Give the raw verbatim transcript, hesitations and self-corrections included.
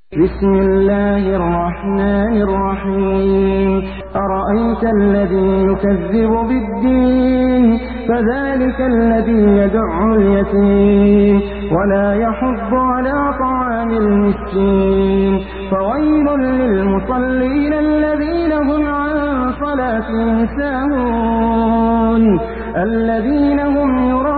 بسم الله الرحمن الرحيم أرأيت الذي يكذب بالدين فذلك الذي يدع اليتيم ولا يحض على طعام المسكين فويل للمصلين الذين هم عن صلاتهم ساهون الذين هم يراءون